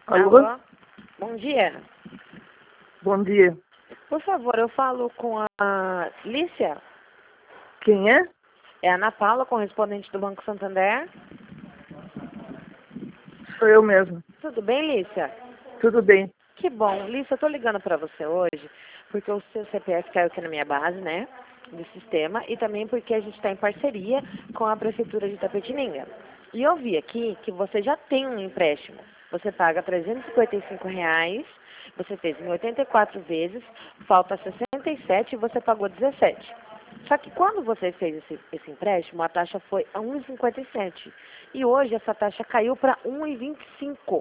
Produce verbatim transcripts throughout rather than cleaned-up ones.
Alô? Alô? Bom dia. Bom dia. Por favor, eu falo com a Lícia. Quem é? É a Ana Paula, correspondente do Banco Santander. Sou eu mesmo. Tudo bem, Lícia? Tudo bem. Que bom. Lícia, eu tô ligando para você hoje porque o seu C P F caiu aqui na minha base, né? Do sistema. E também porque a gente está em parceria com a Prefeitura de Itapetininga. E eu vi aqui que você já tem um empréstimo. Você paga trezentos e cinquenta e cinco reais, você fez em oitenta e quatro vezes, falta sessenta e sete e você pagou dezessete. Só que quando você fez esse, esse empréstimo, a taxa foi a um vírgula cinquenta e sete. E hoje essa taxa caiu para um vírgula vinte e cinco.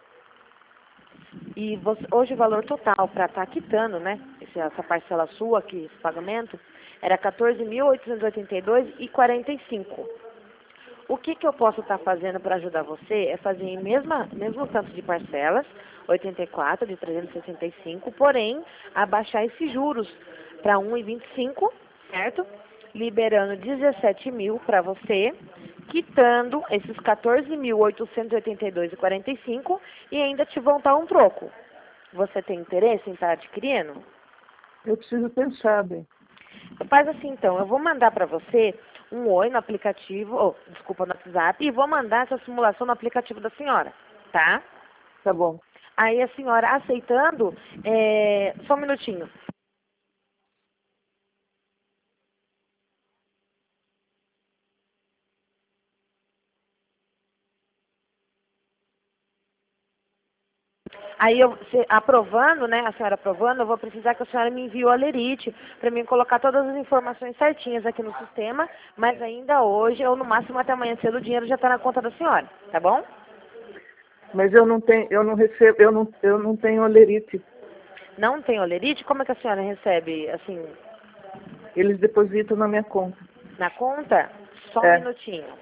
E você, hoje o valor total para estar quitando, né, esse, essa parcela sua aqui, esse pagamento, era quatorze mil oitocentos e oitenta e dois reais e quarenta e cinco. O que, que eu posso estar fazendo para ajudar você é fazer em mesma, mesmo tanto de parcelas, oitenta e quatro de trezentos e sessenta e cinco, porém, abaixar esses juros para um vírgula vinte e cinco, certo? Liberando dezessete mil para você, quitando esses quatorze mil oitocentos e oitenta e dois reais e quarenta e cinco e ainda te voltar um troco. Você tem interesse em estar adquirindo? Eu preciso pensar bem. Faz assim então, eu vou mandar para você um oi no aplicativo, ou desculpa, no WhatsApp, e vou mandar essa simulação no aplicativo da senhora, tá? Tá bom. Aí a senhora aceitando, é... só um minutinho. Aí eu, se, aprovando, né, a senhora aprovando, eu vou precisar que a senhora me envie o alerite para mim colocar todas as informações certinhas aqui no sistema, mas ainda hoje, ou no máximo até amanhã cedo, o dinheiro já está na conta da senhora, tá bom? Mas eu não tenho, eu não recebo, eu não, eu não tenho olerite. Não tem olerite? Como é que a senhora recebe, assim, Eles depositam na minha conta. na conta? Só um É. minutinho.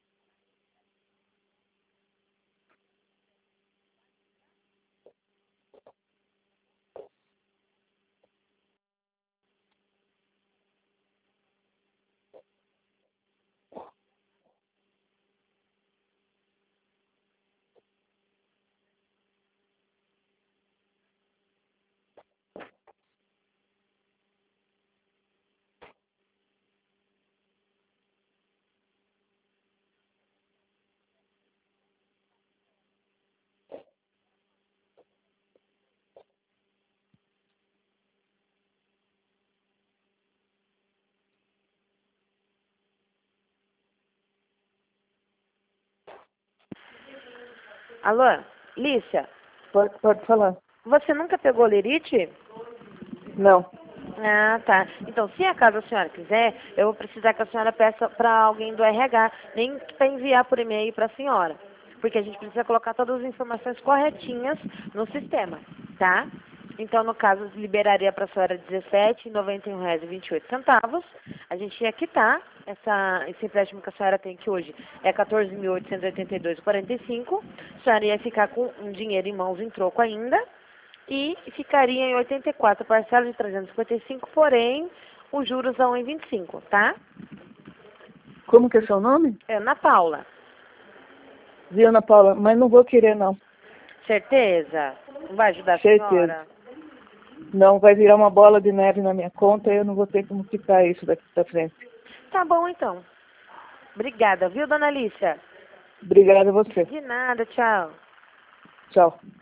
Alô, Lícia, Pode, pode falar. você nunca pegou olerite? Não. Ah, tá. Então, se acaso a senhora quiser, eu vou precisar que a senhora peça para alguém do R H, nem para enviar por e-mail para a senhora. Porque a gente precisa colocar todas as informações corretinhas no sistema, tá? Então, no caso, liberaria para a senhora dezessete reais e noventa e um reais e vinte e oito centavos. A gente ia quitar essa, esse empréstimo que a senhora tem que hoje é quatorze mil oitocentos e oitenta e dois reais e quarenta e cinco. A senhora ia ficar com um dinheiro em mãos em troco ainda. E ficaria em oitenta e quatro parcelas de trezentos e cinquenta e cinco, porém, os juros a um vírgula vinte e cinco, tá? Como que é seu nome? É Ana Paula. Viu, Ana Paula? Mas não vou querer, não. Certeza? Não vai ajudar a Certeza. senhora? Não, vai virar uma bola de neve na minha conta e eu não vou ter como quitar isso daqui pra frente. Tá bom, então. Obrigada, viu, dona Alicia? Obrigada a você. De nada, tchau. Tchau.